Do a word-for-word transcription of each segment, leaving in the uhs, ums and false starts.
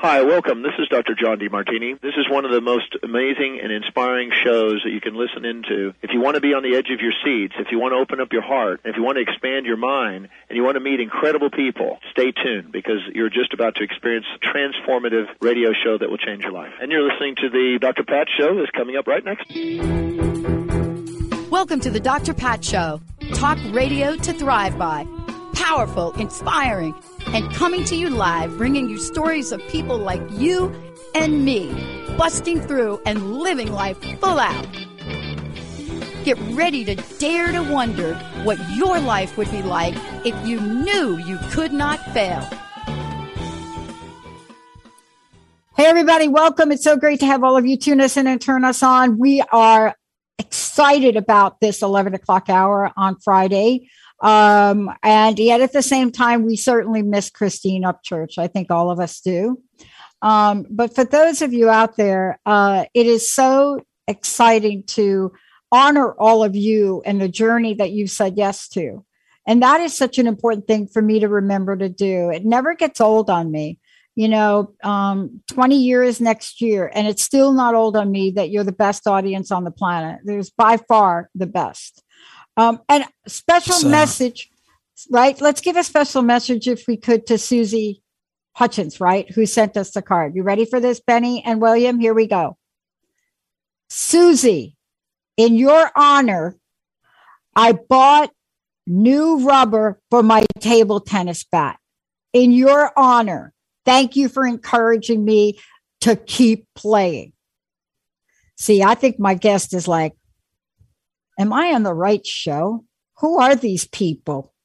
Hi, welcome. This is Doctor John DeMartini. This is one of the most amazing and inspiring shows that you can listen into. If you want to be on the edge of your seats, if you want to open up your heart, if you want to expand your mind, and you want to meet incredible people, stay tuned because you're just about to experience a transformative radio show that will change your life. And you're listening to the Doctor Pat Show that's coming up right next. Welcome to the Doctor Pat Show. Talk radio to thrive by. Powerful, inspiring, and coming to you live, bringing you stories of people like you and me, busting through and living life full out. Get ready to dare to wonder what your life would be like if you knew you could not fail. Hey, everybody, welcome. It's so great to have all of you tune us in and turn us on. We are excited about this eleven o'clock hour on Friday. Um, and yet at the same time, we certainly miss Christine Upchurch. I think all of us do. Um, but for those of you out there, uh, it is so exciting to honor all of you and the journey that you've said yes to. And that is such an important thing for me to remember to do. It never gets old on me. You know, um, twenty years next year, and it's still not old on me that you're the best audience on the planet. There's by far the best. Um, and special so, message, right? Let's give a special message, if we could, to Susie Hutchins, right? Who sent us the card. You ready for this, Benny and William? Here we go. Susie, in your honor, I bought new rubber for my table tennis bat. In your honor, thank you for encouraging me to keep playing. See, I think my guest is like, am I on the right show? Who are these people?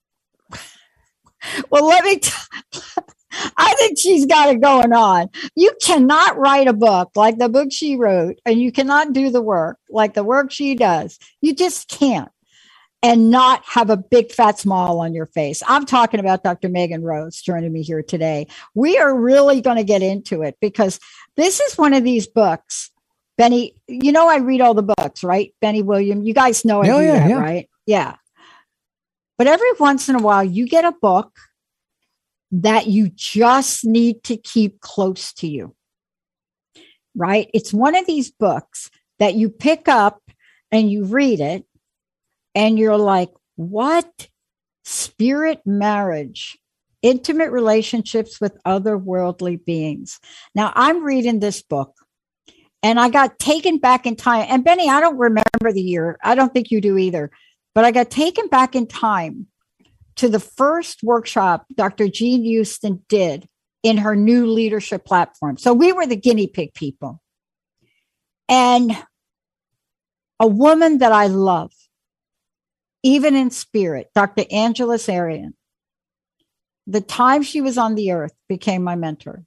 Well, let me, t- I think she's got it going on. You cannot write a book like the book she wrote, and you cannot do the work like the work she does. You just can't, and not have a big fat smile on your face. I'm talking about Doctor Megan Rose joining me here today. We are really going to get into it because this is one of these books. Benny, you know, I read all the books, right? Benny, William, you guys know I oh, do yeah, that, yeah. right? Yeah. But every once in a while, you get a book that you just need to keep close to you, right? It's one of these books that you pick up and you read it and you're like, what? Spirit marriage, intimate relationships with otherworldly beings. Now, I'm reading this book. And I got taken back in time. And Benny, I don't remember the year. I don't think you do either. But I got taken back in time to the first workshop Doctor Jean Houston did in her new leadership platform. So we were the guinea pig people. And a woman that I love, even in spirit, Doctor Angela Sarian, the time she was on the earth became my mentor.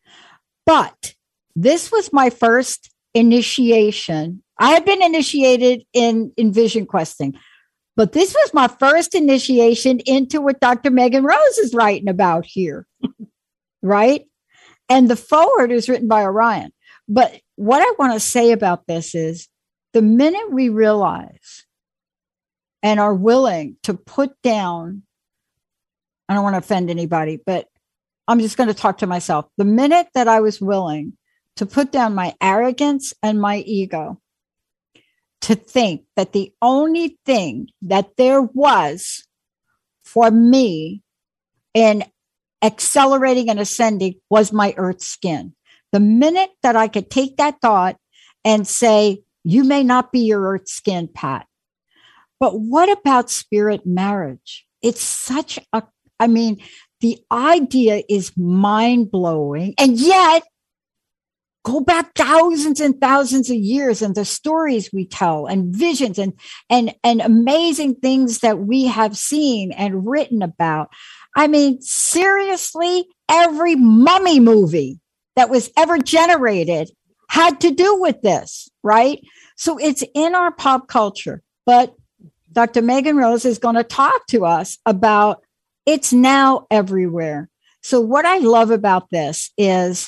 But this was my first initiation. I had been initiated in, in vision questing, but this was my first initiation into what Doctor Megan Rose is writing about here, right? And the foreword is written by Orion. But what I want to say about this is the minute we realize and are willing to put down, I don't want to offend anybody, but I'm just going to talk to myself. The minute that I was willing to put down my arrogance and my ego, to think that the only thing that there was for me in accelerating and ascending was my earth skin. The minute that I could take that thought and say, you may not be your earth skin, Pat, but what about spirit marriage? It's such a, I mean, the idea is mind blowing. And yet, go back thousands and thousands of years and the stories we tell and visions and, and, and amazing things that we have seen and written about. I mean, seriously, every mummy movie that was ever generated had to do with this, right? So it's in our pop culture. But Doctor Megan Rose is going to talk to us about it's now everywhere. So what I love about this is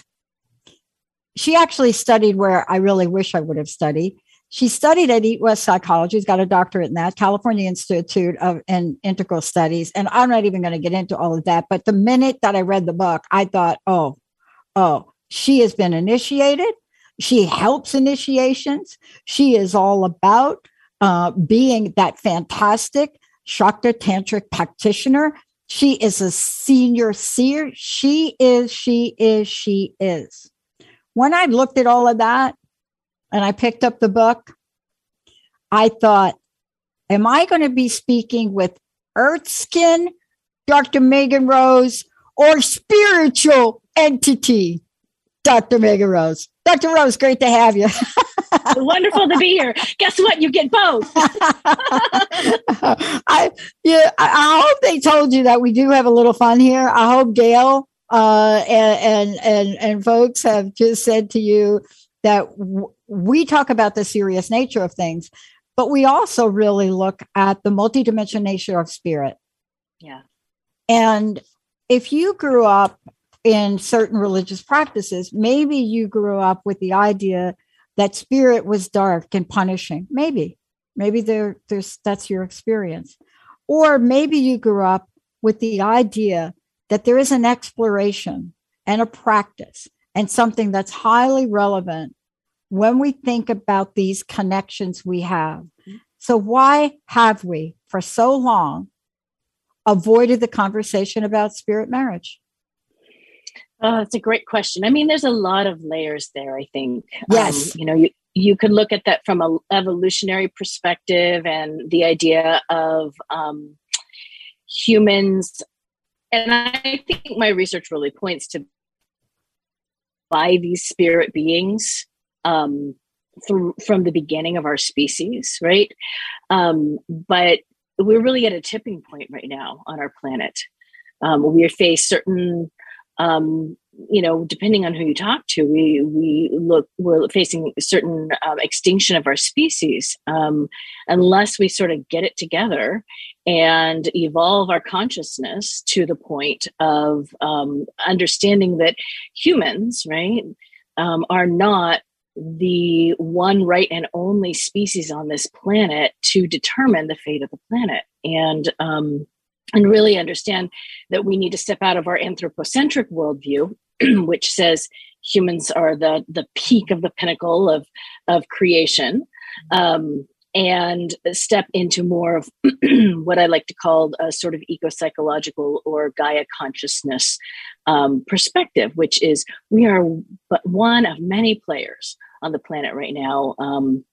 she actually studied where I really wish I would have studied. She studied at Eat West Psychology. She's got a doctorate in that, California Institute of in Integral Studies. And I'm not even going to get into all of that. But the minute that I read the book, I thought, oh, oh, She has been initiated. She helps initiations. She is all about uh, being that fantastic Shakta Tantric practitioner. She is a senior seer. She is, she is, she is. When I looked at all of that and I picked up the book, I thought, am I going to be speaking with Earth Skin, Doctor Megan Rose, or spiritual entity, Doctor Megan Rose? Doctor Rose, great to have you. Wonderful to be here. Guess what? You get both. I yeah, I, I hope they told you that we do have a little fun here. I hope Gail uh, and, and and and folks have just said to you that w- we talk about the serious nature of things, but we also really look at the multidimensional nature of spirit. Yeah. And if you grew up in certain religious practices, maybe you grew up with the idea that spirit was dark and punishing. Maybe, maybe there, there's that's your experience. Or maybe you grew up with the idea that there is an exploration and a practice and something that's highly relevant when we think about these connections we have. So why have we, for so long, avoided the conversation about spirit marriage? Oh, that's a great question. I mean, there's a lot of layers there, I think. Yes. Um, you know, you, you could look at that from an evolutionary perspective and the idea of um, humans. And I think my research really points to by these spirit beings um, through, from the beginning of our species, right? Um, but we're really at a tipping point right now on our planet. Um, we face certain Um, you know, depending on who you talk to, we we look we're facing a certain um, extinction of our species um, unless we sort of get it together and evolve our consciousness to the point of um, understanding that humans, right, um, are not the one right and only species on this planet to determine the fate of the planet, and um, and really understand that we need to step out of our anthropocentric worldview, which says humans are the, the peak of the pinnacle of, of creation, um, and step into more of what I like to call a sort of eco-psychological or Gaia consciousness um, perspective, which is we are but one of many players on the planet right now, um,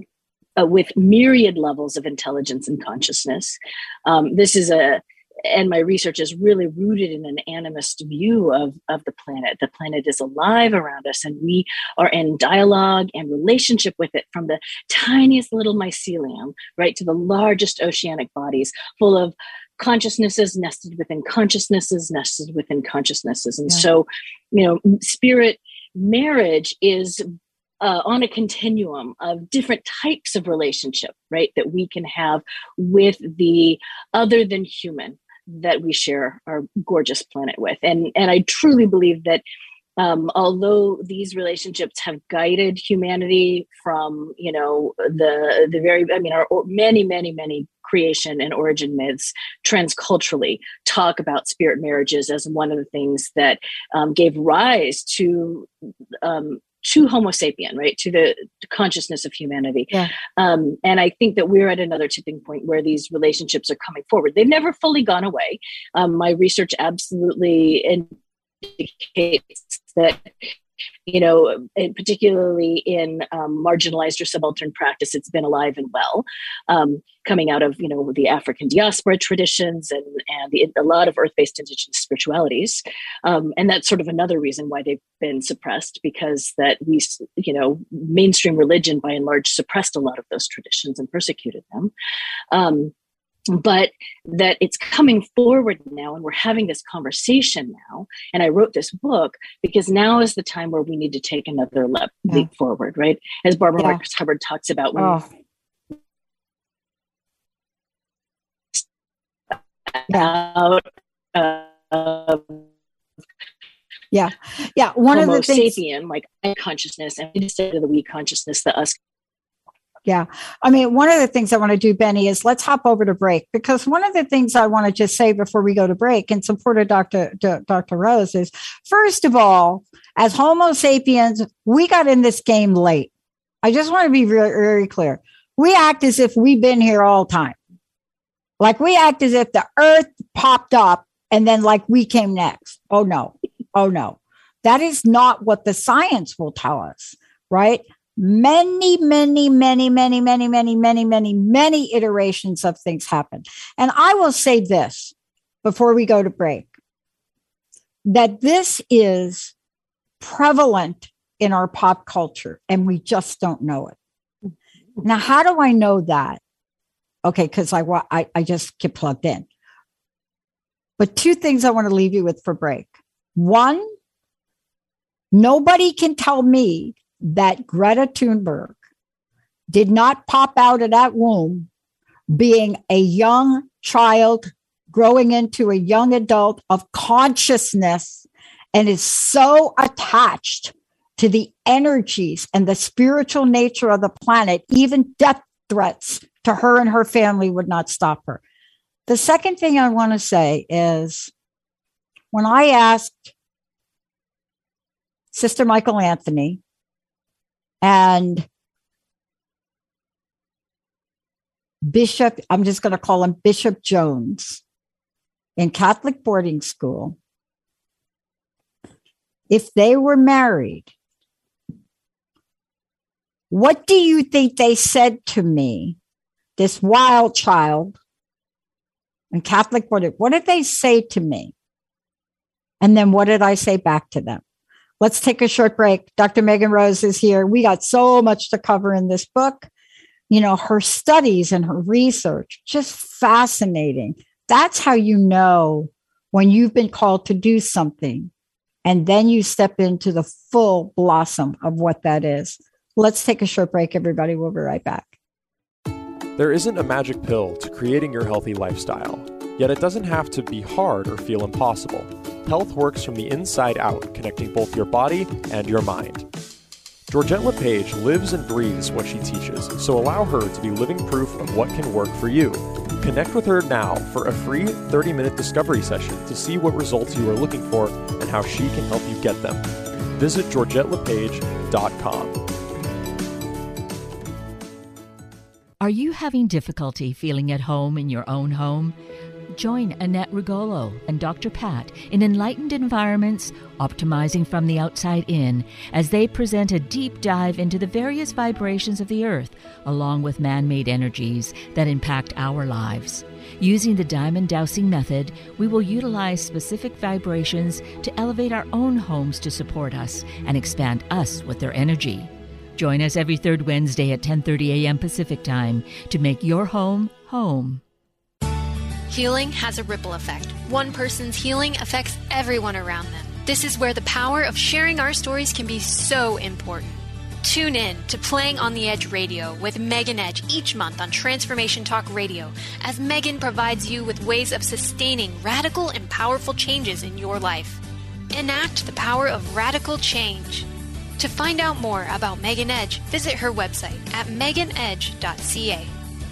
Uh, with myriad levels of intelligence and consciousness. Um, this is a, and my research is really rooted in an animist view of, of the planet. The planet is alive around us, and we are in dialogue and relationship with it, from the tiniest little mycelium, right, to the largest oceanic bodies full of consciousnesses nested within consciousnesses, nested within consciousnesses. And yeah. so, you know, spirit marriage is Uh, on a continuum of different types of relationship, right, that we can have with the other than human that we share our gorgeous planet with. And and I truly believe that um, although these relationships have guided humanity from, you know, the the very, I mean, our many, many, many creation and origin myths transculturally talk about spirit marriages as one of the things that um, gave rise to um, to Homo sapien, right, to the consciousness of humanity. Yeah. Um, and I think that we're at another tipping point where these relationships are coming forward. They've never fully gone away. Um, my research absolutely indicates that, you know, and particularly in um, marginalized or subaltern practice, it's been alive and well, um, coming out of, you know, the African diaspora traditions and, and the, a lot of earth-based indigenous spiritualities. Um, and that's sort of another reason why they've been suppressed, because that we, you know, mainstream religion by and large suppressed a lot of those traditions and persecuted them. Um, but that it's coming forward now, and we're having this conversation now. And I wrote this book because now is the time where we need to take another leap, yeah. leap forward, right? As Barbara yeah. Marcus Hubbard talks about when oh. out uh, yeah, yeah. One Homo of the things, sapien, like consciousness, and instead of the we consciousness, the us Yeah. I mean, one of the things I want to do, Benny, is let's hop over to break, because one of the things I want to just say before we go to break in support of Doctor D- Doctor Rose is, first of all, as Homo sapiens, we got in this game late. I just want to be very, very clear. We act as if we've been here all time. Like we act as if the earth popped up and then like we came next. Oh, no. Oh, no. That is not what the science will tell us, right? Many, many, many, many, many, many, many, many, many iterations of things happen. And I will say this before we go to break, that this is prevalent in our pop culture and we just don't know it. Now, how do I know that? Okay, because I, I, I just get plugged in. But two things I want to leave you with for break. One, nobody can tell me that Greta Thunberg did not pop out of that womb being a young child growing into a young adult of consciousness and is so attached to the energies and the spiritual nature of the planet, even death threats to her and her family would not stop her. The second thing I want to say is when I asked Sister Michael Anthony and Bishop, I'm just going to call him Bishop Jones in Catholic boarding school, if they were married, what do you think they said to me, this wild child in Catholic boarding? What did they say to me? And then what did I say back to them? Let's take a short break. Doctor Megan Rose is here. We got so much to cover in this book. You know, her studies and her research, just fascinating. That's how you know when you've been called to do something. And then you step into the full blossom of what that is. Let's take a short break, everybody. We'll be right back. There isn't a magic pill to creating your healthy lifestyle, yet it doesn't have to be hard or feel impossible. Health works from the inside out, connecting both your body and your mind. Georgette LePage lives and breathes what she teaches, so allow her to be living proof of what can work for you. Connect with her now for a free thirty-minute discovery session to see what results you are looking for and how she can help you get them. Visit georgette lepage dot com. Are you having difficulty feeling at home in your own home? Join Annette Rigolo and Doctor Pat in Enlightened Environments, Optimizing from the Outside In, as they present a deep dive into the various vibrations of the earth, along with man-made energies that impact our lives. Using the diamond dowsing method, we will utilize specific vibrations to elevate our own homes to support us and expand us with their energy. Join us every third Wednesday at ten thirty a.m. Pacific Time to make your home home. Healing has a ripple effect. One person's healing affects everyone around them. This is where the power of sharing our stories can be so important. Tune in to Playing on the Edge Radio with Megan Edge each month on Transformation Talk Radio, as Megan provides you with ways of sustaining radical and powerful changes in your life. Enact the power of radical change. To find out more about Megan Edge, visit her website at megan edge dot c a.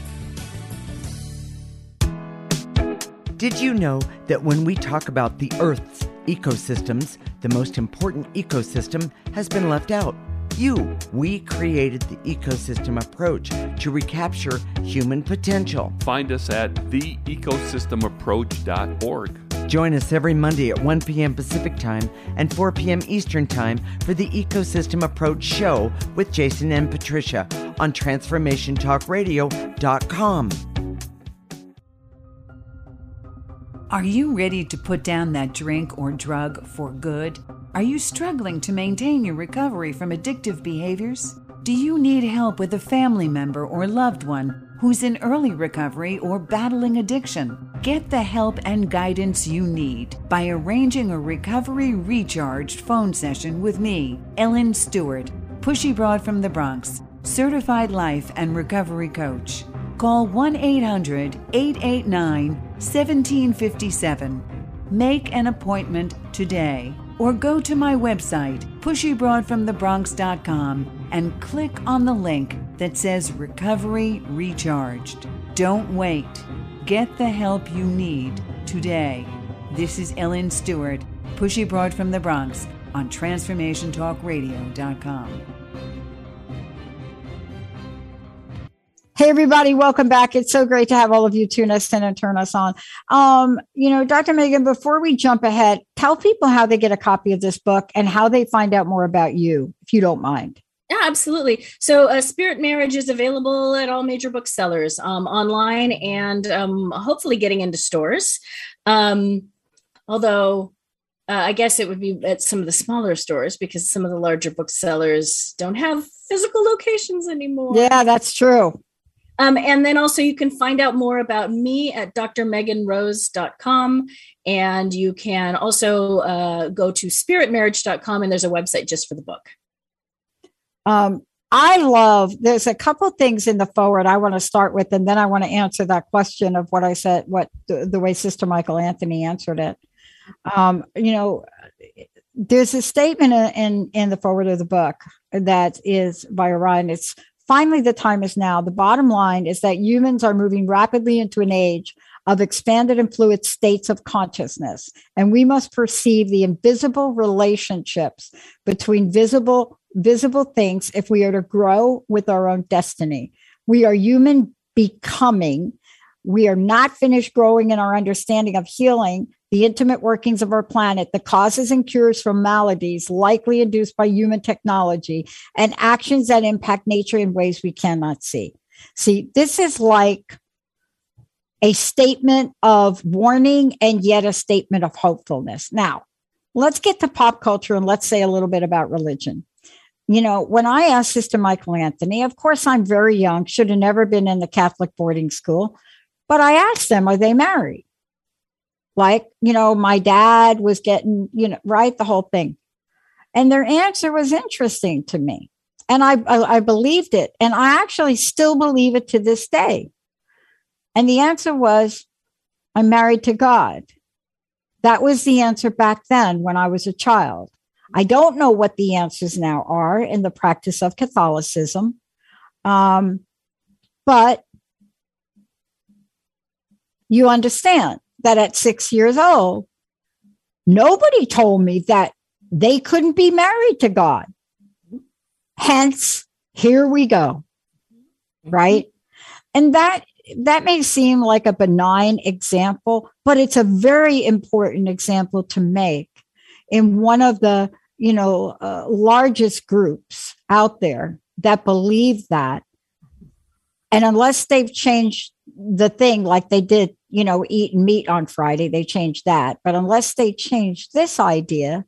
Did you know that when we talk about the Earth's ecosystems, the most important ecosystem has been left out? You. We created the ecosystem approach to recapture human potential. Find us at the ecosystem approach dot org. Join us every Monday at one p.m. Pacific Time and four p.m. Eastern Time for the Ecosystem Approach Show with Jason and Patricia on transformation talk radio dot com. Are you ready to put down that drink or drug for good? Are you struggling to maintain your recovery from addictive behaviors? Do you need help with a family member or loved one who's in early recovery or battling addiction? Get the help and guidance you need by arranging a recovery recharged phone session with me, Ellen Stewart, Pushy Broad from the Bronx, certified life and recovery coach. Call one eight hundred eight eight nine one seven five seven. Make an appointment today or go to my website, pushy broad from the bronx dot com, and click on the link that says Recovery Recharged. Don't wait. Get the help you need today. This is Ellen Stewart, Pushy Broad from the Bronx, on transformation talk radio dot com. Hey, everybody, welcome back. It's so great to have all of you tune us in and turn us on. Um, you know, Doctor Megan, before we jump ahead, tell people how they get a copy of this book and how they find out more about you, if you don't mind. Yeah, absolutely. So uh, Spirit Marriage is available at all major booksellers, um, online, and um, hopefully getting into stores. Um, although uh, I guess it would be at some of the smaller stores because some of the larger booksellers don't have physical locations anymore. Yeah, that's true. Um, and then also you can find out more about me at d r megan rose dot com. And you can also uh, go to spirit marriage dot com, and there's a website just for the book. Um, I love, there's a couple things in the forward I want to start with, and then I want to answer that question of what I said, what the, the way Sister Michael Anthony answered it. Um, you know, there's a statement in, in, in the forward of the book that is by Orion. It's, finally, the time is now. The bottom line is that humans are moving rapidly into an age of expanded and fluid states of consciousness, and we must perceive the invisible relationships between visible visible things if we are to grow with our own destiny. We are human becoming. We are not finished growing in our understanding of healing, the intimate workings of our planet, the causes and cures for maladies likely induced by human technology, and actions that impact nature in ways we cannot see. See, this is like a statement of warning and yet a statement of hopefulness. Now, let's get to pop culture and let's say a little bit about religion. You know, when I asked Sister Michael Anthony, of course, I'm very young, should have never been in the Catholic boarding school, but I asked them, are they married? Like, you know, my dad was getting, you know, right, the whole thing. And their answer was interesting to me. And I, I, I believed it. And I actually still believe it to this day. And the answer was, I'm married to God. That was the answer back then when I was a child. I don't know what the answers now are in the practice of Catholicism. Um, but you understand that at six years old, nobody told me that they couldn't be married to God. Hence, here we go. Right? And that that may seem like a benign example, but it's a very important example to make in one of the, you know, uh, largest groups out there that believe that. And unless they've changed the thing like they did, you know, eating meat on Friday, they changed that. But unless they change this idea,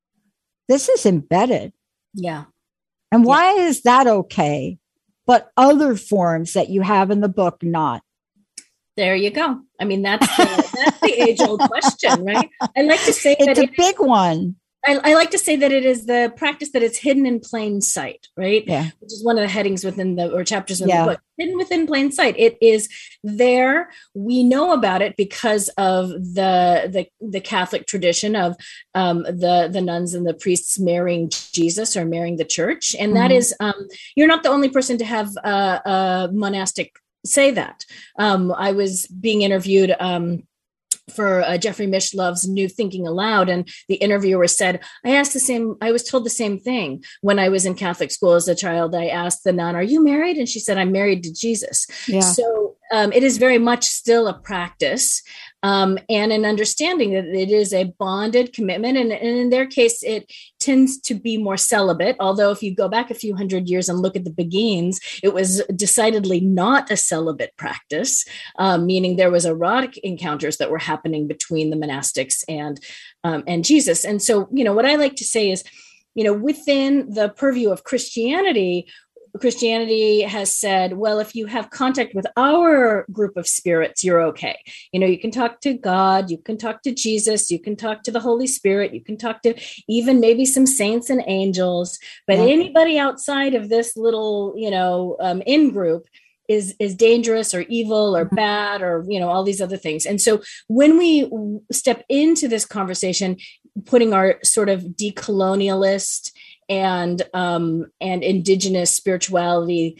this is embedded. Yeah. And why yeah. is that okay? But other forms that you have in the book, not. There you go. I mean, that's the, that's the age-old question, right? I like to say it's that a it, big one. I, I like to say that it is the practice that it's hidden in plain sight, right? Yeah. Which is one of the headings within the or chapters in yeah. the book. Hidden within plain sight. It is there. We know about it because of the the, the Catholic tradition of um, the the nuns and the priests marrying Jesus or marrying the church, and mm-hmm. that is um, you're not the only person to have uh, a monastic say that. Um, I was being interviewed. Um, for uh, Jeffrey Mishlov's New Thinking Aloud. And the interviewer said, I asked the same, I was told the same thing when I was in Catholic school as a child. I asked the nun, are you married? And she said, I'm married to Jesus. Yeah. So um, it is very much still a practice um, and an understanding that it is a bonded commitment. And, and in their case, it tends to be more celibate. Although if you go back a few hundred years and look at the Beguines, it was decidedly not a celibate practice, um, meaning there was erotic encounters that were happening between the monastics and um, and Jesus. And so, you know, what I like to say is, you know, within the purview of Christianity, Christianity has said, well, if you have contact with our group of spirits, you're okay. You know, you can talk to God, you can talk to Jesus, you can talk to the Holy Spirit, you can talk to even maybe some saints and angels, but yeah. anybody outside of this little, you know, um, in group is is dangerous or evil or bad or, you know, all these other things. And so when we step into this conversation, putting our sort of decolonialist and um, and indigenous spirituality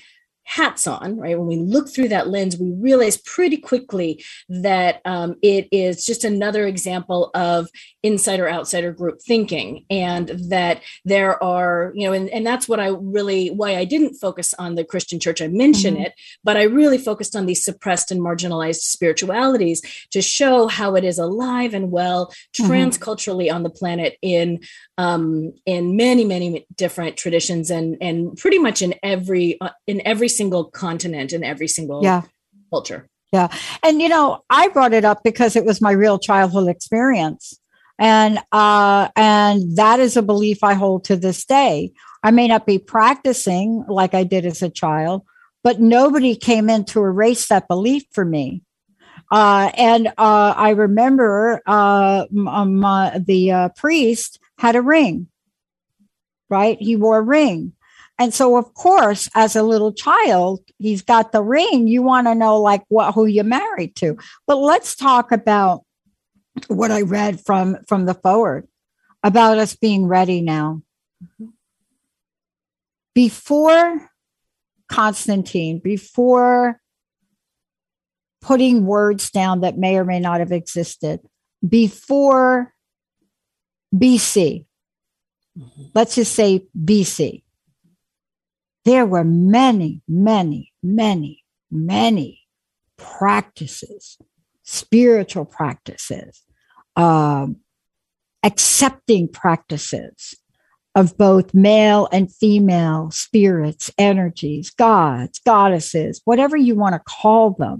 hats on, right? When we look through that lens, we realize pretty quickly that um, it is just another example of insider outsider group thinking, and that there are, you know, and, and that's what I really, why I didn't focus on the Christian church. I mentioned mm-hmm. it, but I really focused on these suppressed and marginalized spiritualities to show how it is alive and well transculturally mm-hmm. on the planet in um, in many, many different traditions, and and pretty much in every uh, in every single continent, in every single yeah. culture. Yeah. And, you know, I brought it up because it was my real childhood experience. And, uh, and that is a belief I hold to this day. I may not be practicing like I did as a child, but nobody came in to erase that belief for me. Uh, and, uh, I remember, uh, my, the, uh, priest had a ring, right? He wore a ring. And so, of course, as a little child, he's got the ring. You want to know, like, what, who you're married to. But let's talk about what I read from, from the forward about us being ready now. Mm-hmm. Before Constantine, before putting words down that may or may not have existed, before B C, mm-hmm. let's just say B C, there were many, many, many, many practices, spiritual practices, um, accepting practices of both male and female spirits, energies, gods, goddesses, whatever you want to call them.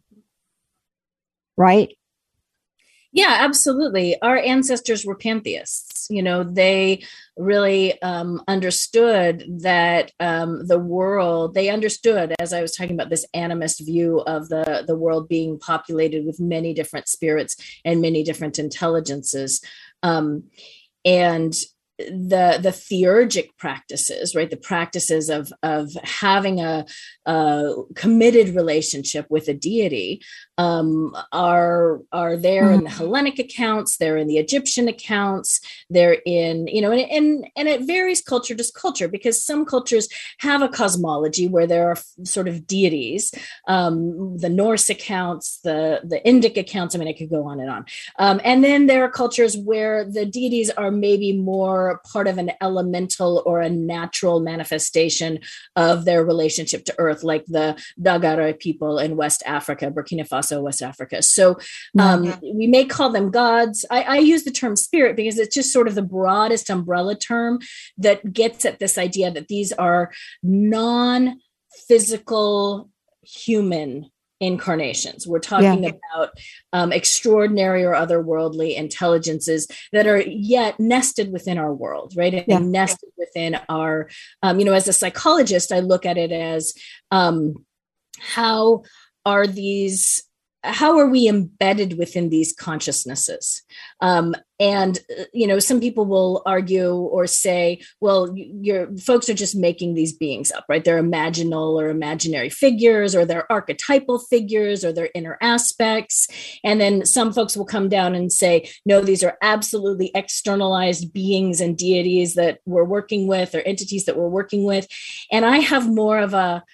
Right? Yeah, absolutely. Our ancestors were pantheists. You know, they really um, understood that um, the world, they understood, as I was talking about, this animist view of the, the world being populated with many different spirits and many different intelligences. Um, and the the theurgic practices, right? The practices of of having a, a committed relationship with a deity um, are are there mm-hmm. in the Hellenic accounts. They're in the Egyptian accounts. They're in, you know, and, and and it varies culture to culture, because some cultures have a cosmology where there are sort of deities. Um, the Norse accounts, the the Indic accounts. I mean, I could go on and on. Um, and then there are cultures where the deities are maybe more part of an elemental or a natural manifestation of their relationship to Earth, like the Dagara people in West Africa, Burkina Faso, West Africa. So um, mm-hmm. we may call them gods. I, I use the term spirit because it's just sort of the broadest umbrella term that gets at this idea that these are non-physical human incarnations. We're talking yeah. about um, extraordinary or otherworldly intelligences that are yet nested within our world, right? And yeah. nested within our, um, you know, as a psychologist, I look at it as um, how are these, how are we embedded within these consciousnesses? Um, and, you know, some people will argue or say, well, your folks are just making these beings up, right? They're imaginal or imaginary figures, or they're archetypal figures, or they're inner aspects. And then some folks will come down and say, no, these are absolutely externalized beings and deities that we're working with, or entities that we're working with. And I have more of a,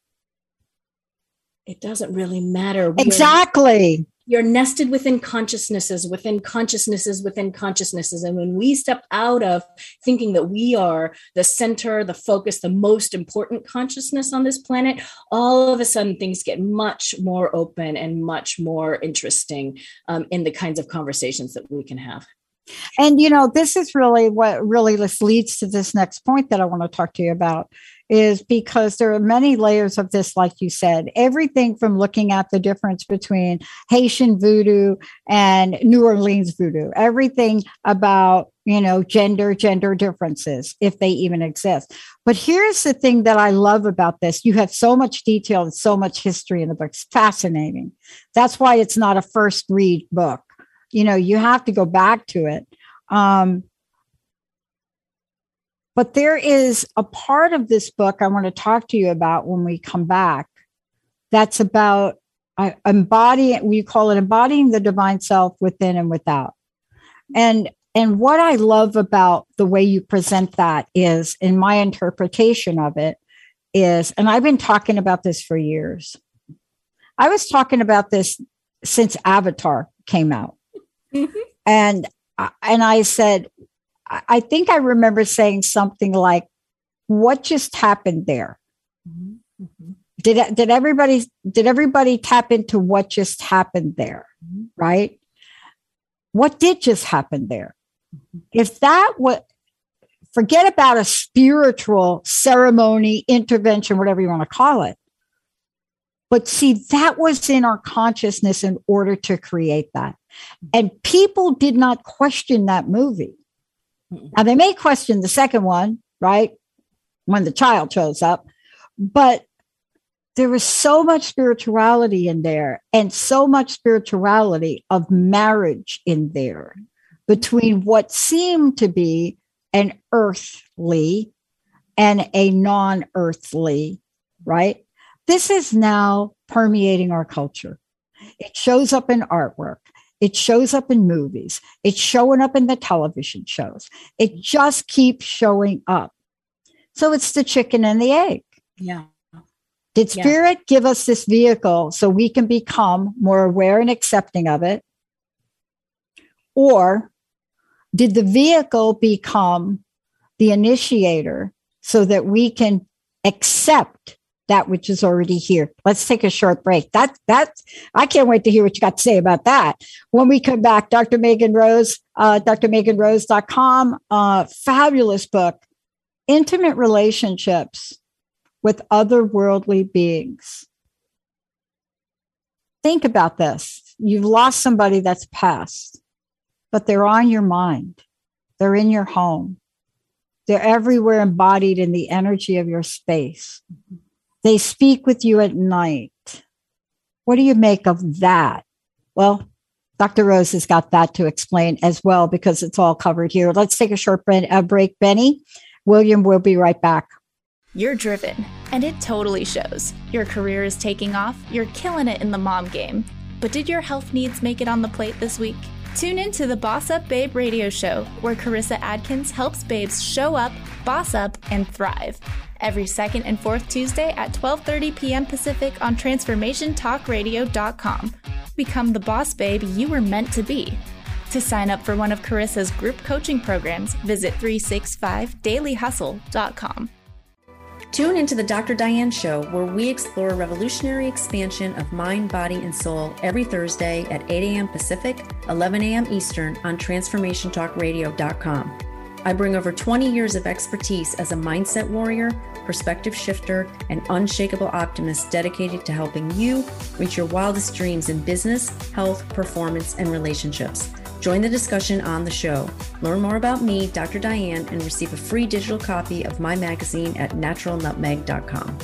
it doesn't really matter. We exactly. Are, you're nested within consciousnesses, within consciousnesses, within consciousnesses. And when we step out of thinking that we are the center, the focus, the most important consciousness on this planet, all of a sudden things get much more open and much more interesting um, in the kinds of conversations that we can have. And, you know, this is really what really leads to this next point that I want to talk to you about, is because there are many layers of this, like you said, everything from looking at the difference between Haitian voodoo and New Orleans voodoo, everything about, you know, gender, gender differences, if they even exist. But here's the thing that I love about this. You have so much detail and so much history in the book. It's fascinating. That's why it's not a first read book. You know, you have to go back to it. Um, but there is a part of this book I want to talk to you about when we come back. That's about uh, embodying, we call it embodying the divine self within and without. And, and what I love about the way you present that is, in my interpretation of it, is, and I've been talking about this for years. I was talking about this since Avatar came out. Mm-hmm. And, and I said, I think I remember saying something like, what just happened there? Mm-hmm. Did, did everybody, did everybody tap into what just happened there? Mm-hmm. Right? What did just happen there? Mm-hmm. If that was, forget about a spiritual ceremony, intervention, whatever you want to call it. But see, that was in our consciousness in order to create that. And people did not question that movie. Now, they may question the second one, right? When the child shows up. But there was so much spirituality in there, and so much spirituality of marriage in there between what seemed to be an earthly and a non-earthly, right? This is now permeating our culture. It shows up in artwork. It shows up in movies. It's showing up in the television shows. It just keeps showing up. So it's the chicken and the egg. Yeah. Did Spirit yeah. give us this vehicle so we can become more aware and accepting of it? Or did the vehicle become the initiator so that we can accept that which is already here? Let's take a short break. That, that's, I can't wait to hear what you got to say about that. When we come back, Doctor Megan Rose, uh, D R megan rose dot com, uh, fabulous book, Intimate Relationships with Otherworldly Beings. Think about this. You've lost somebody that's passed, but they're on your mind. They're in your home. They're everywhere embodied in the energy of your space. They speak with you at night. What do you make of that? Well, Doctor Rose has got that to explain as well, because it's all covered here. Let's take a short break, Benny. William will be right back. You're driven, and it totally shows. Your career is taking off. You're killing it in the mom game. But did your health needs make it on the plate this week? Tune in to the Boss Up Babe radio show, where Carissa Adkins helps babes show up, boss up, and thrive. Every second and fourth Tuesday at twelve thirty p.m. Pacific on transformation talk radio dot com. Become the boss babe you were meant to be. To sign up for one of Carissa's group coaching programs, visit three sixty-five daily hustle dot com. Tune into the Doctor Diane Show, where we explore revolutionary expansion of mind, body, and soul every Thursday at eight a.m. Pacific, eleven a.m. Eastern on transformation talk radio dot com. I bring over twenty years of expertise as a mindset warrior, perspective shifter, and unshakable optimist dedicated to helping you reach your wildest dreams in business, health, performance, and relationships. Join the discussion on the show. Learn more about me, Doctor Diane, and receive a free digital copy of my magazine at natural nutmeg dot com.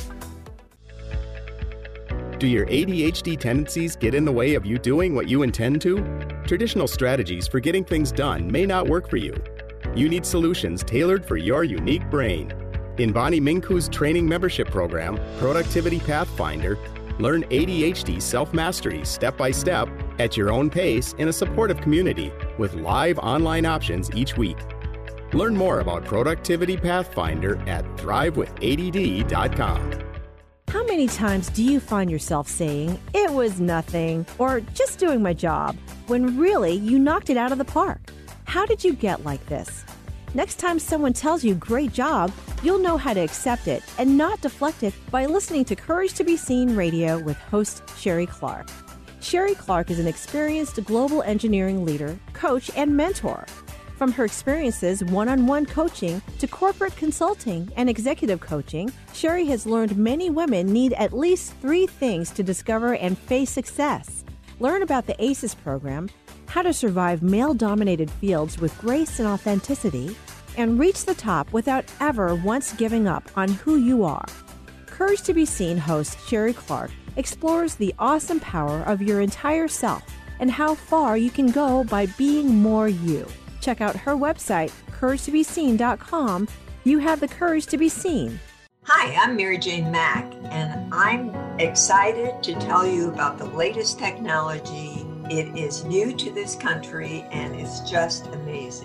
Do your A D H D tendencies get in the way of you doing what you intend to? Traditional strategies for getting things done may not work for you. You need solutions tailored for your unique brain. In Bonnie Minku's training membership program, Productivity Pathfinder, learn A D H D self-mastery step by step at your own pace in a supportive community with live online options each week. Learn more about Productivity Pathfinder at thrive with A D D dot com. How many times do you find yourself saying, "It was nothing," or "just doing my job," when really you knocked it out of the park? How did you get like this? Next time someone tells you "great job," you'll know how to accept it and not deflect it by listening to Courage to be Seen Radio with host Sherry Clark. Sherry Clark is an experienced global engineering leader, coach, and mentor. From her experiences one-on-one coaching to corporate consulting and executive coaching, Sherry has learned many women need at least three things to discover and face success. Learn about the ACES program, how to survive male-dominated fields with grace and authenticity, and reach the top without ever once giving up on who you are. Courage to be Seen host Sherry Clark explores the awesome power of your entire self and how far you can go by being more you. Check out her website, courage to be seen dot com. You have the courage to be seen. Hi, I'm Mary Jane Mack, and I'm excited to tell you about the latest technology. It is new to this country, and it's just amazing.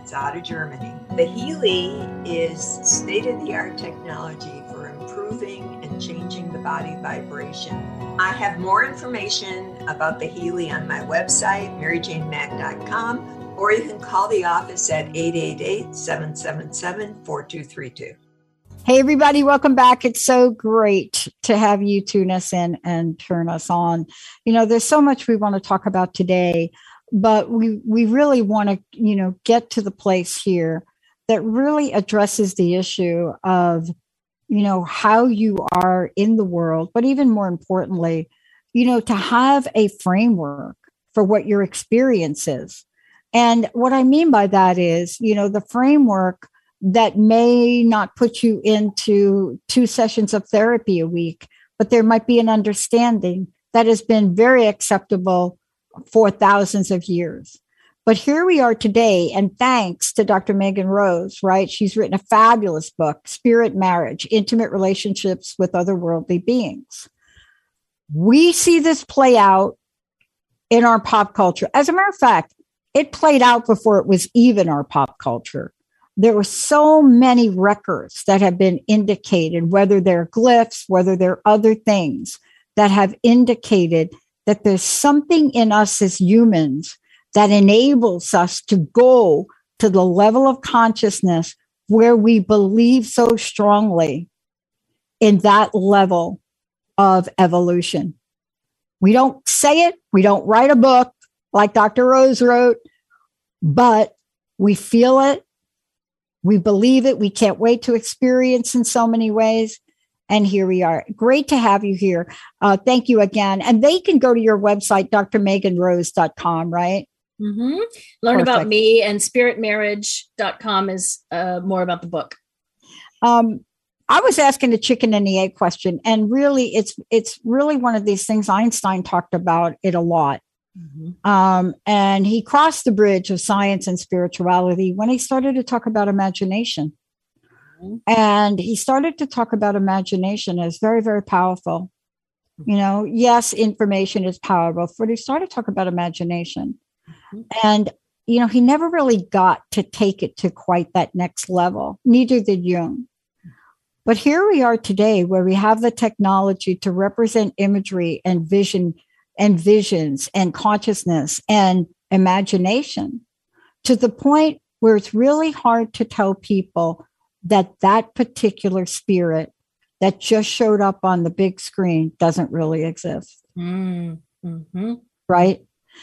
It's out of Germany. The Healy is state-of-the-art technology for improving and changing the body vibration. I have more information about the Healy on my website, mary jane mack dot com, or you can call the office at eight eight eight, seven seven seven, four two three two. Hey, everybody, welcome back. It's so great to have you tune us in and turn us on. You know, there's so much we want to talk about today, but we, we really want to, you know, get to the place here that really addresses the issue of, you know, how you are in the world, but even more importantly, you know, to have a framework for what your experience is. And what I mean by that is, you know, the framework that may not put you into two sessions of therapy a week, but there might be an understanding that has been very acceptable for thousands of years. But here we are today, and thanks to Doctor Megan Rose, right? She's written a fabulous book, Spirit Marriage, Intimate Relationships with Otherworldly Beings. We see this play out in our pop culture. As a matter of fact, it played out before it was even our pop culture. There were so many records that have been indicated, whether they're glyphs, whether they're other things that have indicated that there's something in us as humans that enables us to go to the level of consciousness where we believe so strongly in that level of evolution. We don't say it, we don't write a book like Doctor Rose wrote, but we feel it. We believe it. We can't wait to experience in so many ways. And here we are. Great to have you here. Uh, thank you again. And they can go to your website, d r megan rose dot com, right? Mm-hmm. Learn Perfect. about me, and spirit marriage dot com is uh, more about the book. Um, I was asking the chicken and the egg question, and really it's it's really one of these things. Einstein talked about it a lot. Mm-hmm. Um, and he crossed the bridge of science and spirituality when he started to talk about imagination. Mm-hmm. And he started to talk about imagination as very, very powerful. Mm-hmm. You know, yes, information is powerful, but he started to talk about imagination. Mm-hmm. And, you know, he never really got to take it to quite that next level. Neither did Jung. But here we are today where we have the technology to represent imagery and vision and visions and consciousness and imagination to the point where it's really hard to tell people that that particular spirit that just showed up on the big screen doesn't really exist. Mm-hmm. Right?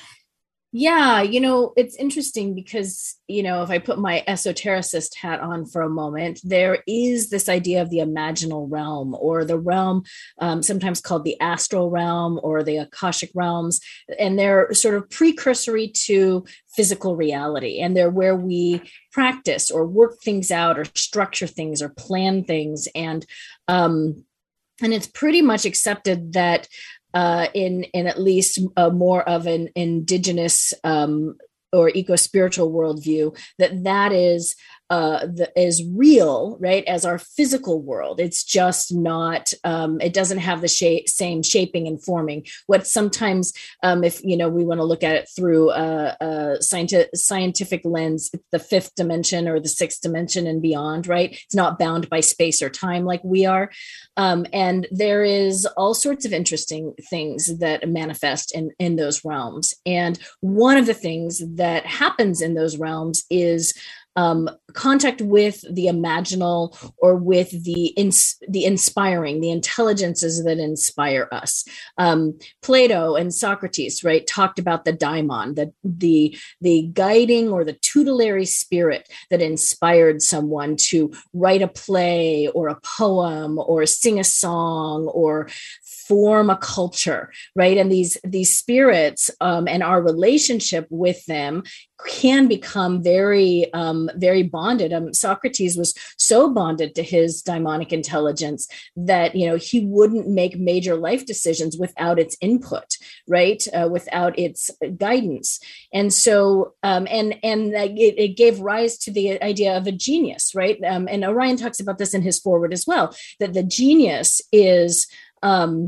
Yeah, you know, it's interesting because, you know, if I put my esotericist hat on for a moment, there is this idea of the imaginal realm, or the realm um, sometimes called the astral realm or the Akashic realms. And they're sort of precursory to physical reality. And they're where we practice or work things out or structure things or plan things. And, um, and it's pretty much accepted that Uh, in in at least uh, more of an indigenous um, or eco-spiritual worldview, that that is uh, the, is real, right, as our physical world. It's just not, um, it doesn't have the shape, same shaping and forming. What sometimes, um, if, you know, we want to look at it through a, a scientific, scientific lens, it's the fifth dimension or the sixth dimension and beyond, right? It's not bound by space or time like we are. Um, and there is all sorts of interesting things that manifest in, in those realms. And one of the things that happens in those realms is Um, contact with the imaginal, or with the ins- the inspiring, the intelligences that inspire us. Um, Plato and Socrates, right, talked about the daimon, the the the guiding or the tutelary spirit that inspired someone to write a play or a poem or sing a song or form a culture, right? And these these spirits um, and our relationship with them can become very, um, very bonded. Um, Socrates was so bonded to his daimonic intelligence that, you know, he wouldn't make major life decisions without its input, right? Uh, without its guidance. And so, um, and and it, it gave rise to the idea of a genius, right? Um, and Orion talks about this in his foreword as well, that the genius is um,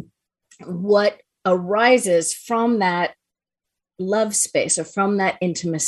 what arises from that love space or from that intimacy,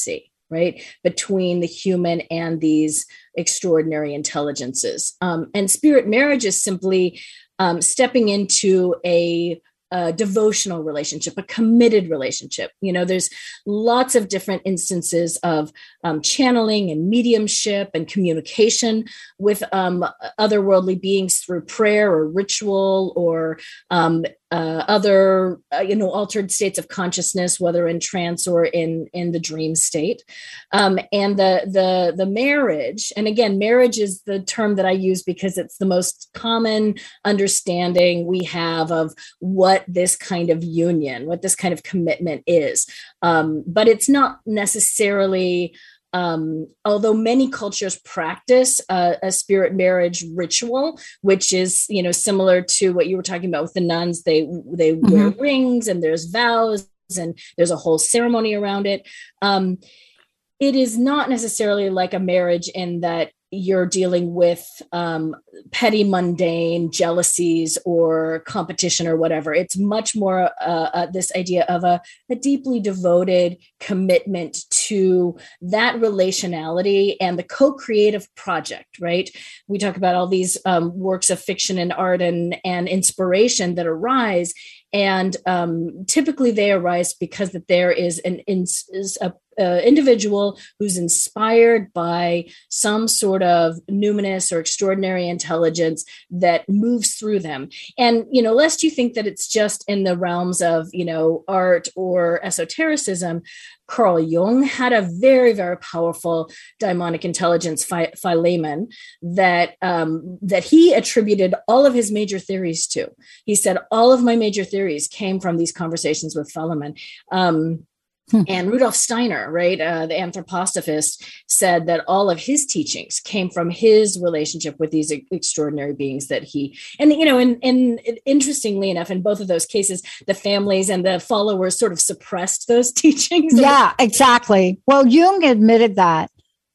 right, between the human and these extraordinary intelligences. Um, and spirit marriage is simply um, stepping into a a devotional relationship, a committed relationship. You know, there's lots of different instances of um, channeling and mediumship and communication with um, otherworldly beings through prayer or ritual or um, uh, other, uh, you know, altered states of consciousness, whether in trance or in in the dream state. Um, and the the the marriage, and again, marriage is the term that I use because it's the most common understanding we have of what this kind of union, what this kind of commitment is. Um, but it's not necessarily, um, although many cultures practice uh, a spirit marriage ritual, which is, you know, similar to what you were talking about with the nuns. They they mm-hmm. wear rings and there's vows and there's a whole ceremony around it. Um, it is not necessarily like a marriage in that you're dealing with um, petty, mundane jealousies or competition or whatever. It's much more uh, uh, this idea of a, a deeply devoted commitment to that relationality and the co-creative project, right? We talk about all these um, works of fiction and art and, and inspiration that arise. And um, typically they arise because that there is an is a Uh, individual who's inspired by some sort of numinous or extraordinary intelligence that moves through them. And, you know, lest you think that it's just in the realms of, you know, art or esotericism, Carl Jung had a very, very powerful daimonic intelligence, Phi- Philemon, that um, that he attributed all of his major theories to. He said, all of my major theories came from these conversations with Philemon. Um, And Rudolf Steiner, right, uh, the anthroposophist, said that all of his teachings came from his relationship with these extraordinary beings that he, and, you know, and, and interestingly enough, in both of those cases, the families and the followers sort of suppressed those teachings. Yeah, exactly. Well, Jung admitted that.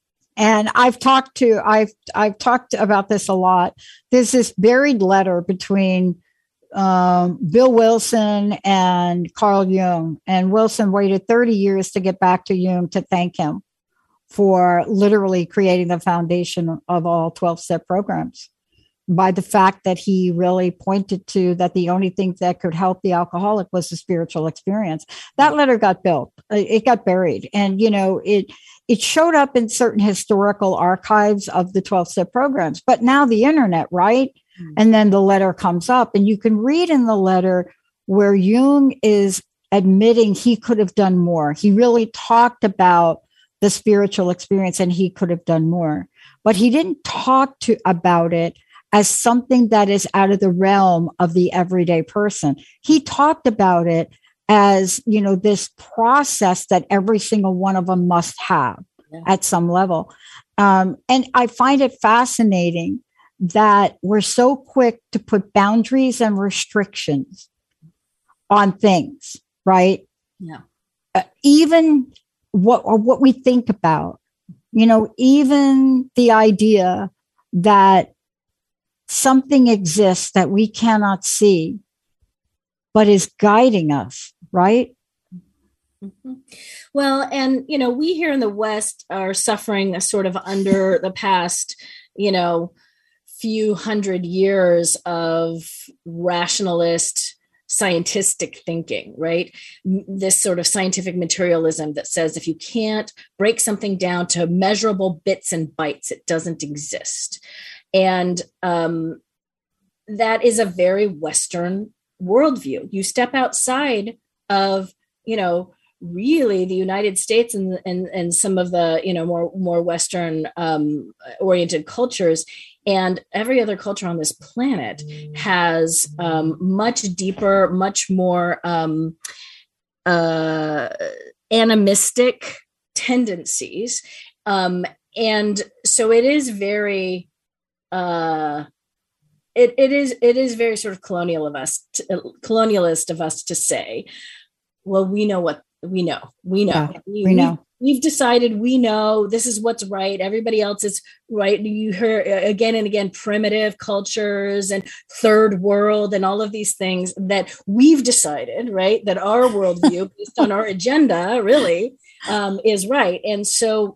And I've talked to, I've, I've talked about this a lot. There's this buried letter between Um, Bill Wilson and Carl Jung, and Wilson waited thirty years to get back to Jung to thank him for literally creating the foundation of all twelve-step programs by the fact that he really pointed to that the only thing that could help the alcoholic was the spiritual experience. That letter got built. It got buried. And, you know, it it showed up in certain historical archives of the twelve-step programs. But now the internet, right? And then the letter comes up and you can read in the letter where Jung is admitting he could have done more. He really talked about the spiritual experience and he could have done more, but he didn't talk to about it as something that is out of the realm of the everyday person. He talked about it as, you know, this process that every single one of them must have yeah. at some level. Um, and I find it fascinating that we're so quick to put boundaries and restrictions on things, right? Yeah. Uh, even what or what we think about, you know, even the idea that something exists that we cannot see, but is guiding us, right? Mm-hmm. Well, and, you know, we here in the West are suffering a sort of under the past, you know, few hundred years of rationalist scientific thinking, right? This sort of scientific materialism that says if you can't break something down to measurable bits and bytes, it doesn't exist. And um, that is a very Western worldview. You step outside of, you know, really the United States and, and, and some of the, you know, more, more Western um, oriented cultures, and every other culture on this planet has um, much deeper, much more um, uh, animistic tendencies. Um, and so it is very, uh, it, it is, it is very sort of colonial of us, to, colonialist of us to say, well, we know what we know, we know, yeah, we, we know. We, we've decided, we know this is what's right. Everybody else is right. You hear again and again, primitive cultures and third world and all of these things that we've decided, right, that our worldview based on our agenda really um, is right. And so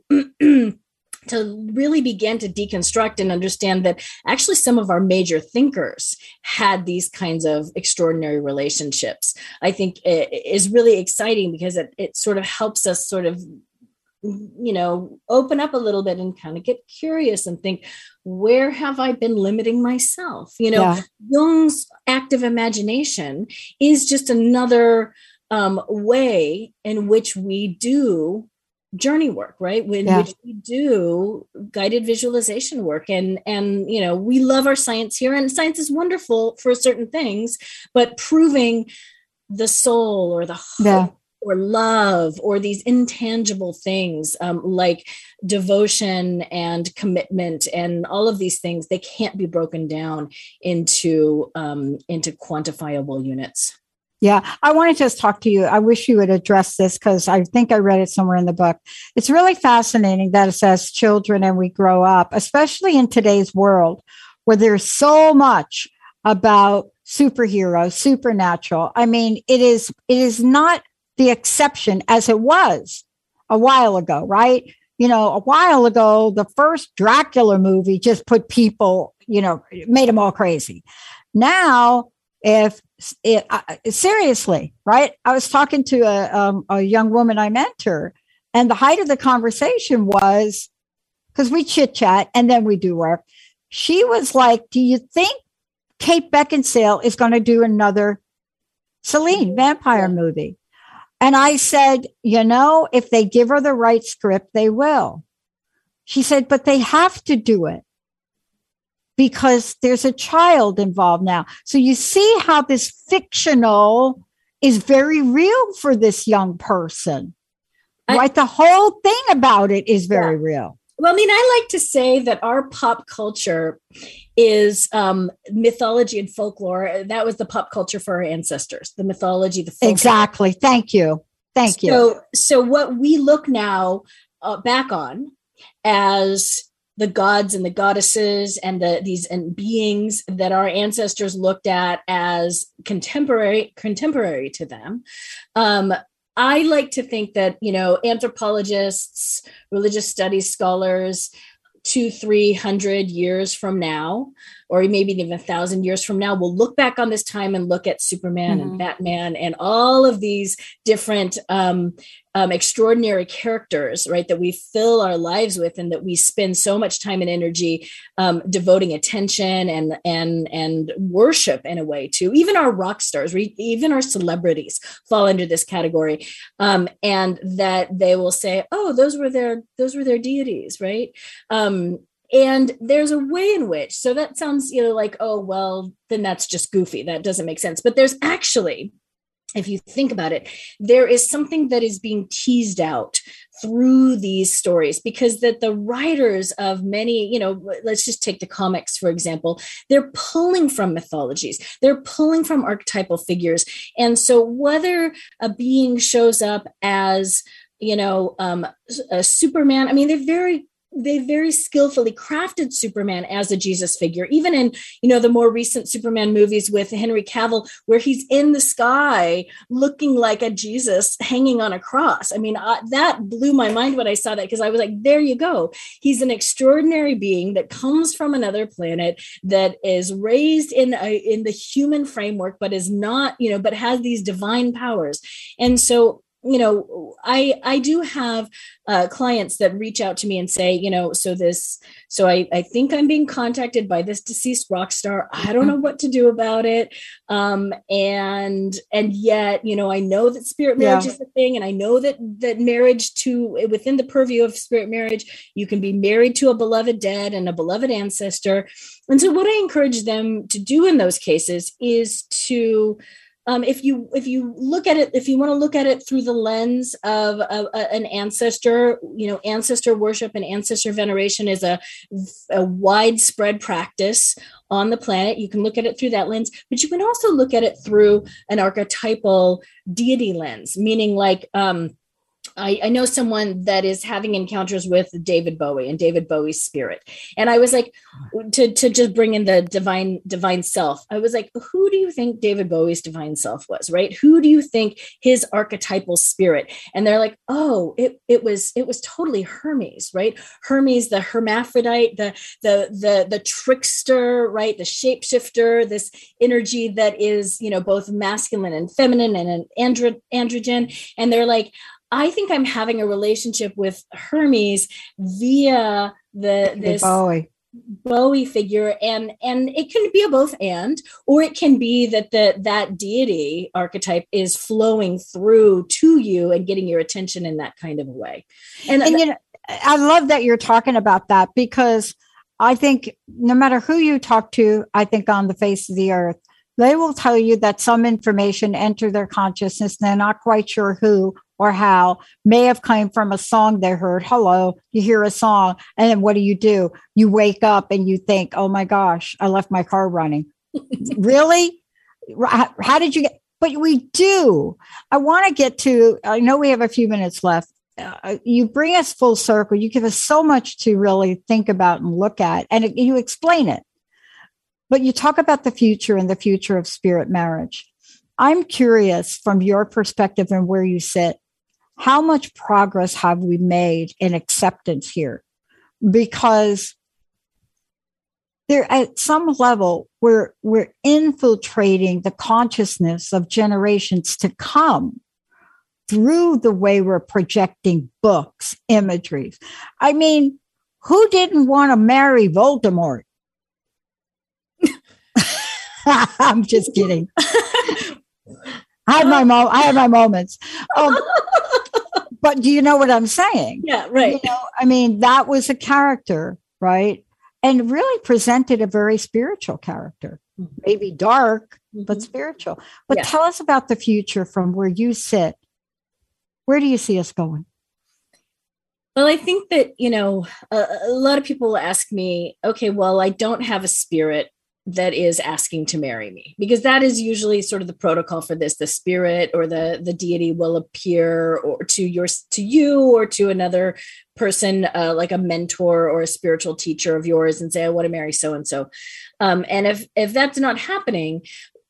to really begin to deconstruct and understand that actually some of our major thinkers had these kinds of extraordinary relationships, I think is really exciting, because it, it sort of helps us sort of, you know, open up a little bit and kind of get curious and think, where have I been limiting myself? You know, yeah. Jung's active imagination is just another um, way in which we do journey work, right? In yeah. which we do guided visualization work. And, and, you know, we love our science here, and science is wonderful for certain things, but proving the soul or the hope yeah. or love or these intangible things um, like devotion and commitment and all of these things, they can't be broken down into, um, into quantifiable units. Yeah, I want to just talk to you. I wish you would address this, because I think I read it somewhere in the book. It's really fascinating that it's as children and we grow up, especially in today's world where there's so much about superheroes, supernatural. I mean, it is it is not the exception as it was a while ago, right? You know, a while ago, the first Dracula movie just put people, you know, made them all crazy. Now, if it, uh, seriously, right? I was talking to a, um, a young woman I mentor, and the height of the conversation was, because we chit chat and then we do work. She was like, do you think Kate Beckinsale is going to do another Celine vampire movie? And I said, you know, if they give her the right script, they will. She said, but they have to do it, because there's a child involved now. So you see how this fictional is very real for this young person, I, right? The whole thing about it is very yeah. real. Well, I mean, I like to say that our pop culture is um, mythology and folklore. That was the pop culture for our ancestors, the mythology, the folklore. Exactly. Thank you. Thank you. So, so what we look now uh, back on as the gods and the goddesses and the these and beings that our ancestors looked at as contemporary contemporary to them. Um, I like to think that, you know, anthropologists, religious studies scholars, two, three hundred years from now, or maybe even a thousand years from now, will look back on this time and look at Superman mm-hmm. and Batman and all of these different um, um, extraordinary characters, right, that we fill our lives with, and that we spend so much time and energy um, devoting attention and and and worship in a way to. Even our rock stars, even our celebrities fall under this category, um, and that they will say, "Oh, those were their those were their deities," right? Um, And there's a way in which, so that sounds, you know, like, oh, well, then that's just goofy. That doesn't make sense. But there's actually, if you think about it, there is something that is being teased out through these stories, because that the writers of many, you know, let's just take the comics, for example, they're pulling from mythologies, they're pulling from archetypal figures. And so whether a being shows up as, you know, um, a Superman, I mean, they're very they very skillfully crafted Superman as a Jesus figure, even in, you know, the more recent Superman movies with Henry Cavill, where he's in the sky looking like a Jesus hanging on a cross. I mean, I, that blew my mind when I saw that, because I was like, there you go. He's an extraordinary being that comes from another planet, that is raised in a, in the human framework, but is not, you know, but has these divine powers. And so, you know, I I do have uh, clients that reach out to me and say, you know, so this, so I, I think I'm being contacted by this deceased rock star. I don't know what to do about it. Um, and, and yet, you know, I know that spirit marriage yeah. is a thing. And I know that, that marriage to, within the purview of spirit marriage, you can be married to a beloved dead and a beloved ancestor. And so what I encourage them to do in those cases is to, Um, if you if you look at it, if you want to look at it through the lens of a, a, an ancestor, you know, ancestor worship and ancestor veneration is a, a widespread practice on the planet. You can look at it through that lens, but you can also look at it through an archetypal deity lens, meaning like, um, I, I know someone that is having encounters with David Bowie and David Bowie's spirit. And I was like, to, to just bring in the divine, divine self, I was like, who do you think David Bowie's divine self was, right? Who do you think his archetypal spirit? And they're like, oh, it, it was, it was totally Hermes, right? Hermes, the hermaphrodite, the, the, the, the trickster, right? The shapeshifter, this energy that is, you know, both masculine and feminine and an andro- androgen. And they're like, I think I'm having a relationship with Hermes via the this Bowie. Bowie figure, and and it can be a both and, or it can be that the that deity archetype is flowing through to you and getting your attention in that kind of a way. And, and you know, I love that you're talking about that, because I think no matter who you talk to, I think on the face of the earth, they will tell you that some information entered their consciousness. And they're not quite sure who or how, may have come from a song they heard. Hello, you hear a song, and then what do you do? You wake up and you think, oh my gosh, I left my car running. Really? How, how did you get? But we do. I want to get to, I know we have a few minutes left. Uh, you bring us full circle. You give us so much to really think about and look at, and you explain it. But you talk about the future and the future of spirit marriage. I'm curious, from your perspective and where you sit, how much progress have we made in acceptance here? Because there, at some level, we're, we're infiltrating the consciousness of generations to come through the way we're projecting books, imageries. I mean, who didn't want to marry Voldemort? I'm just kidding. I had my mo- I had my moments. Um, but do you know what I'm saying? Yeah, right. You know, I mean, that was a character, right? And really presented a very spiritual character, mm-hmm. maybe dark, mm-hmm. but spiritual. But yeah. Tell us about the future from where you sit. Where do you see us going? Well, I think that, you know, a, a lot of people ask me, okay, well, I don't have a spirit that is asking to marry me, because that is usually sort of the protocol for this. The spirit or the, the deity will appear or to your, to you or to another person, uh, like a mentor or a spiritual teacher of yours, and say, I want to marry so-and-so. Um, and if, if that's not happening,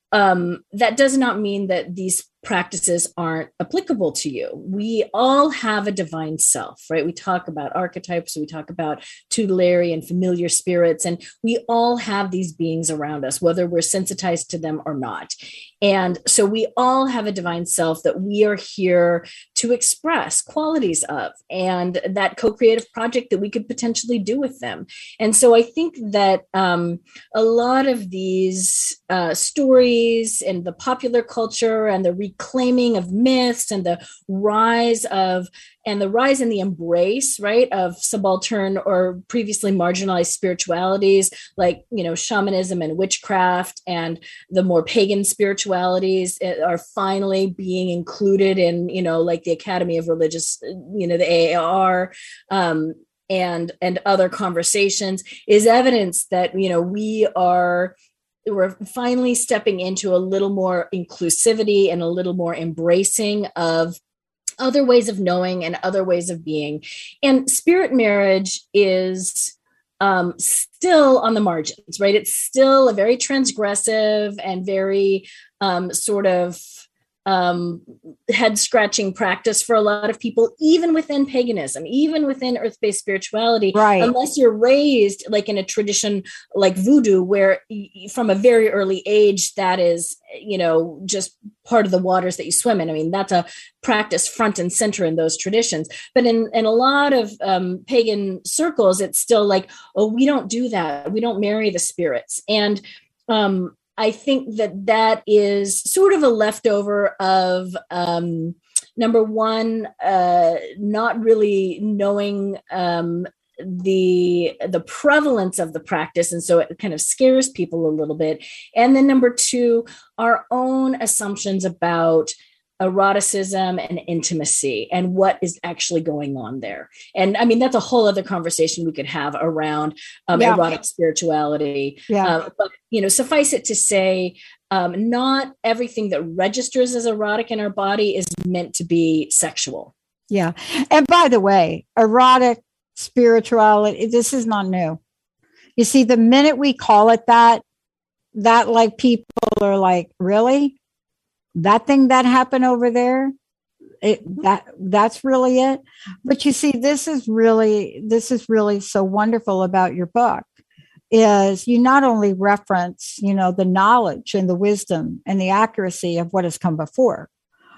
um, that does not mean that these practices aren't applicable to you. We all have a divine self, right? We talk about archetypes, we talk about tutelary and familiar spirits, and we all have these beings around us, whether we're sensitized to them or not. And so we all have a divine self that we are here to express qualities of, and that co-creative project that we could potentially do with them. And so I think that um, a lot of these uh, stories and the popular culture and the reclaiming of myths and the rise of and the rise and the embrace, right, of subaltern or previously marginalized spiritualities like, you know, shamanism and witchcraft, and the more pagan spiritualities are finally being included in, you know, like the Academy of Religious, you know, the A A R, um, and and other conversations, is evidence that, you know, we are we're finally stepping into a little more inclusivity and a little more embracing of other ways of knowing and other ways of being. And spirit marriage is um, still on the margins, right? It's still a very transgressive and very um, sort of um, head scratching practice for a lot of people, even within paganism, even within earth-based spirituality, right. Unless you're raised like in a tradition like voodoo, where from a very early age, that is, you know, just part of the waters that you swim in. I mean, that's a practice front and center in those traditions. But in, in a lot of um, pagan circles, it's still like, oh, we don't do that. We don't marry the spirits. And um, I think that that is sort of a leftover of, um, number one, uh, not really knowing um, the the prevalence of the practice, and so it kind of scares people a little bit. And then number two, our own assumptions about eroticism and intimacy and what is actually going on there. And I mean, that's a whole other conversation we could have around um, yeah. erotic spirituality. Yeah. Uh, but, you know, suffice it to say, um, not everything that registers as erotic in our body is meant to be sexual. Yeah. And by the way, erotic spirituality, this is not new. You see, the minute we call it that, that like people are like, really? That thing that happened over there? It, that that's really it. But you see, this is really, this is really so wonderful about your book is you not only reference, you know, the knowledge and the wisdom and the accuracy of what has come before,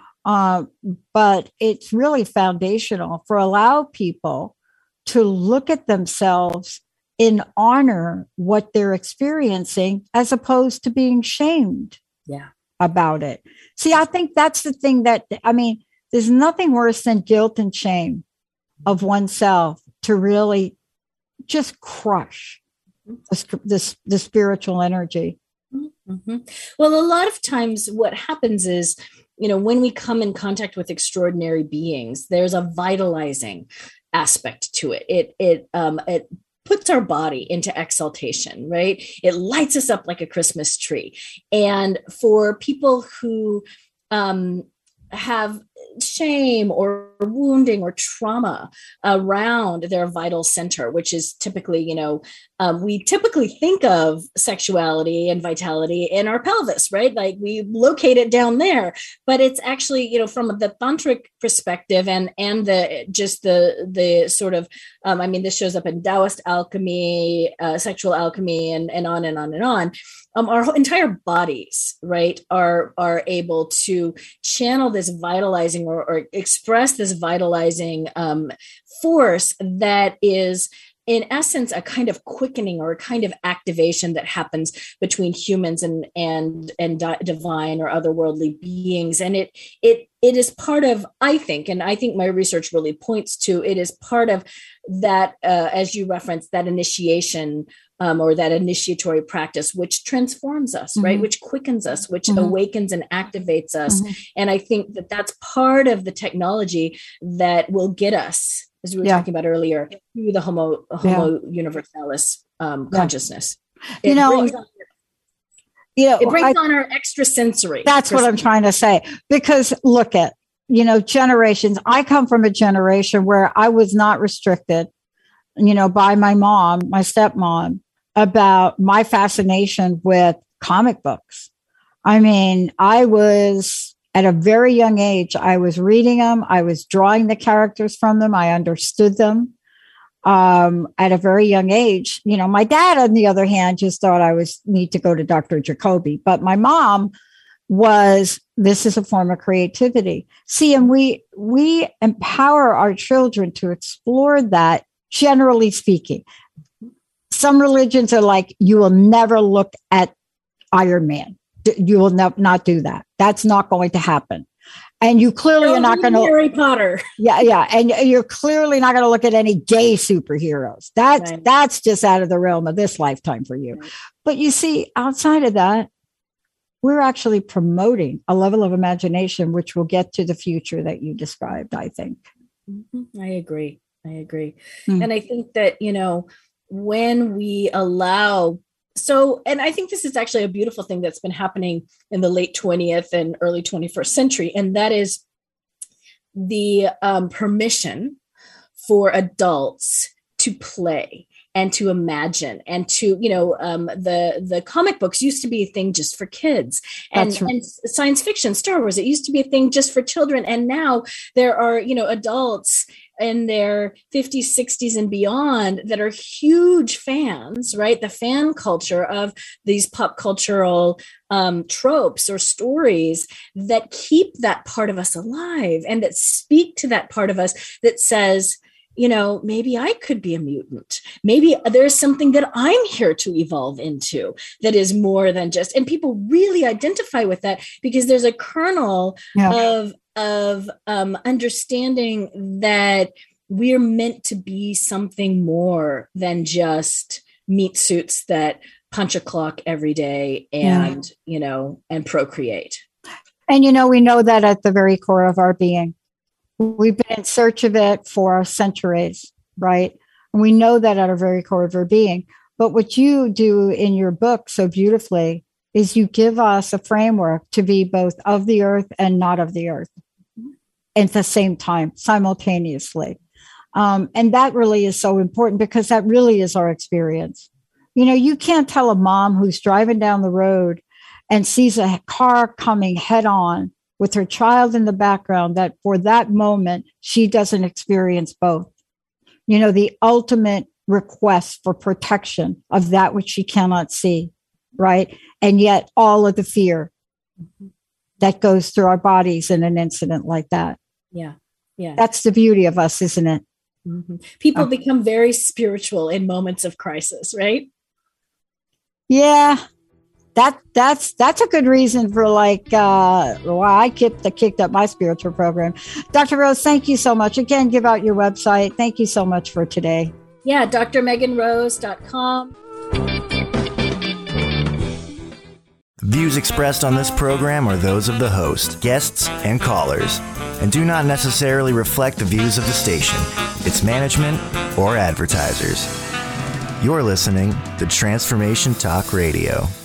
uh, but it's really foundational for allow people to look at themselves and honor what they're experiencing as opposed to being shamed yeah. about it. See, I think that's the thing that, I mean, there's nothing worse than guilt and shame of oneself to really just crush the, the, the spiritual energy. Mm-hmm. Well, a lot of times what happens is, you know, when we come in contact with extraordinary beings, there's a vitalizing aspect to it. It, it, um, it puts our body into exaltation, right? It lights us up like a Christmas tree. And for people who, um, have shame or wounding or trauma around their vital center, which is typically, you know, um, we typically think of sexuality and vitality in our pelvis, right? Like we locate it down there, but it's actually, you know, from the tantric perspective and, and the, just the, the sort of, um, I mean, this shows up in Taoist alchemy, uh, sexual alchemy, and, and on and on and on. Um, our entire bodies, right, are are able to channel this vitalizing or, or express this vitalizing um, force that is, in essence, a kind of quickening or a kind of activation that happens between humans and and and di- divine or otherworldly beings, and it it it is part of, I think, and I think my research really points to it is part of that, uh, as you referenced, that initiation. Um, or that initiatory practice, which transforms us, mm-hmm. right? Which quickens us, which mm-hmm. awakens and activates us. Mm-hmm. And I think that that's part of the technology that will get us, as we were yeah. talking about earlier, through the Homo, homo yeah. universalis um, yeah. consciousness. It you know, brings on, you know, it brings I, on our extrasensory. That's what I'm trying to say. Because look at, you know, generations. I come from a generation where I was not restricted, you know, by my mom, my stepmom, about my fascination with comic books. I mean, I was at a very young age, I was reading them. I was drawing the characters from them. I understood them um, at a very young age. You know, my dad, on the other hand, just thought I was need to go to Doctor Jacoby. But my mom was, this is a form of creativity. See, and we, we empower our children to explore that, generally speaking. Some religions are like, you will never look at Iron Man. You will ne- not do that. That's not going to happen. And you clearly Don't are not going to Harry Potter. Yeah, yeah. And you're clearly not going to look at any gay superheroes. That's right. That's just out of the realm of this lifetime for you. Right. But you see, outside of that, we're actually promoting a level of imagination which will get to the future that you described, I think. Mm-hmm. I agree. I agree. Mm. And I think that, you know, when we allow, so, and I think this is actually a beautiful thing that's been happening in the late twentieth and early twenty-first century, and that is the um, permission for adults to play and to imagine and to, you know, um, the, the comic books used to be a thing just for kids, and, right. and science fiction, Star Wars, it used to be a thing just for children. And now there are, you know, adults in their fifties, sixties and beyond that are huge fans, right? The fan culture of these pop cultural um, tropes or stories that keep that part of us alive and that speak to that part of us that says, you know, maybe I could be a mutant. Maybe there's something that I'm here to evolve into that is more than just, and people really identify with that because there's a kernel yeah. of, of um, understanding that we're meant to be something more than just meat suits that punch a clock every day and, yeah. you know, and procreate. And, you know, we know that at the very core of our being. We've been in search of it for centuries, right? And we know that at our very core of our being. But what you do in your book so beautifully is you give us a framework to be both of the earth and not of the earth. at the same time, simultaneously. Um, and that really is so important because that really is our experience. You know, you can't tell a mom who's driving down the road and sees a car coming head on with her child in the background that for that moment, she doesn't experience both. You know, the ultimate request for protection of that which she cannot see, right? And yet all of the fear mm-hmm. that goes through our bodies in an incident like that. Yeah, yeah. That's the beauty of us, isn't it? Mm-hmm. People Oh. become very spiritual in moments of crisis, right? Yeah. That that's that's a good reason for like uh, why I kicked the kicked up my spiritual program. Doctor Rose, thank you so much. Again, give out your website. Thank you so much for today. Yeah, D R megan rose dot com. Views expressed on this program are those of the host, guests, and callers, and do not necessarily reflect the views of the station, its management, or advertisers. You're listening to Transformation Talk Radio.